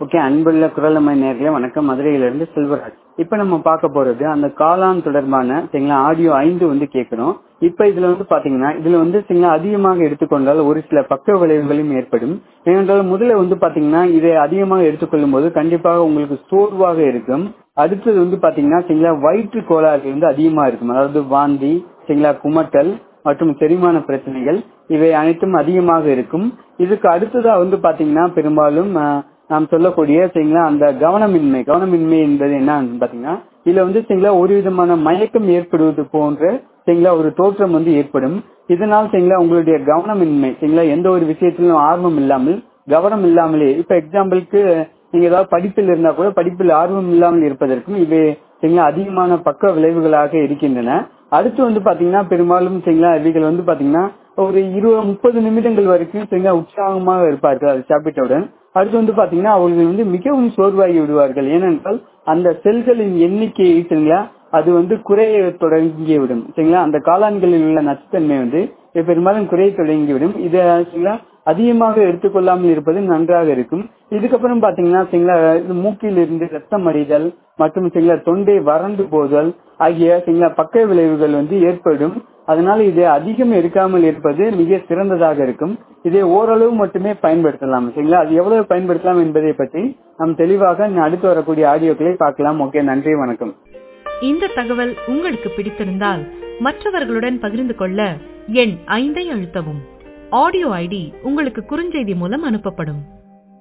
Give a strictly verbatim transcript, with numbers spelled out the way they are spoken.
Okay, அன்புள்ள குரலமை நேர்களே வணக்கம். மதுரையிலிருந்து செல்வராஜ். இப்ப நம்ம பார்க்க போறது அந்த காளான் தொடர்பான சரிங்களா ஆடியோ ஐந்து வந்து கேட்கிறோம். இப்ப இதுல வந்து பாத்தீங்கன்னா இதுல வந்து சரிங்களா அதிகமாக எடுத்துக்கொண்டால் ஒரு சில பக்க விளைவுகளும் ஏற்படும். ஏனென்றால் முதல்ல வந்து பாத்தீங்கன்னா இதை அதிகமாக எடுத்துக்கொள்ளும் போது கண்டிப்பாக உங்களுக்கு சோர்வாக இருக்கும். அடுத்தது வந்து பாத்தீங்கன்னா சரிங்களா வயிற்று கோளாறுகள் வந்து அதிகமா இருக்கும். அதாவது வாந்தி, சரிங்களா குமட்டல் மற்றும் செரிமான பிரச்சனைகள் இவை அனைத்தும் அதிகமாக இருக்கும். இதுக்கு அடுத்ததா வந்து பாத்தீங்கன்னா பெரும்பாலும் நாம் சொல்லக்கூடிய சரிங்களா அந்த கவனமின்மை கவனமின்மை என்பது என்ன பாத்தீங்கன்னா இதுல வந்து சரிங்களா ஒரு விதமான மயக்கம் ஏற்படுவது போன்ற சரிங்களா ஒரு தோற்றம் வந்து ஏற்படும். இதனால் சரிங்களா உங்களுடைய கவனமின்மை சரிங்களா எந்த ஒரு விஷயத்திலும் ஆர்வம் இல்லாமல் கவனம் இல்லாமலே, இப்ப எக்ஸாம்பிளுக்கு நீங்க ஏதாவது படிப்பில் இருந்தா கூட படிப்பில் ஆர்வம் இல்லாமல் இருப்பதற்கும் இவை சரிங்களா அதிகமான பக்க விளைவுகளாக இருக்கின்றன. அடுத்து வந்து பாத்தீங்கன்னா பெரும்பாலும் சரிங்களா இவைகள் வந்து பாத்தீங்கன்னா ஒரு இருபது முப்பது நிமிடங்கள் வரைக்கும் சரிங்களா உற்சாகமாக இருப்பார்கள் அது சாப்பிட்டவுடன். அடுத்து வந்து பாத்தீங்கன்னா அவர்கள் வந்து மிகவும் சோர்வாகி விடுவார்கள். ஏனென்றால் அந்த செல்களின் எண்ணிக்கையை சரிங்களா அது வந்து குறைய தொடங்கிவிடும். சரிங்களா அந்த காளான்களில் உள்ள நச்சுத்தன்மை வந்து பெரும்பாலும் குறைய தொடங்கிவிடும். இதை சரிங்களா அதிகமாக எடுத்துக்கொள்ளாமல் இருப்பது நன்றாக இருக்கும். இதுக்கப்புறம் பாத்தீங்கன்னா சரிங்களா மூக்கில் இருந்து ரத்தம் அறிதல் மற்றும் சரிங்களா தொண்டை வறண்டு போதல் ஆகிய சரிங்களா பக்க விளைவுகள் வந்து ஏற்படும். அதனால இதை அதிகம் எடுக்காமல் இருப்பது மிக சிறந்ததாக இருக்கும். இதை ஓரளவு மட்டுமே பயன்படுத்தலாம். சரிங்களா அது எவ்வளவு பயன்படுத்தலாம் என்பதை பற்றி நாம் தெளிவாக அடுத்து வரக்கூடிய ஆடியோக்களை பார்க்கலாம். ஓகே, நன்றி, வணக்கம். இந்த தகவல் உங்களுக்கு பிடித்திருந்தால் மற்றவர்களுடன் பகிர்ந்து கொள்ள எண் ஐந்தை அழுத்தவும். ஆடியோ ஐடி உங்களுக்கு குறுஞ்செய்தி மூலம் அனுப்பப்படும்.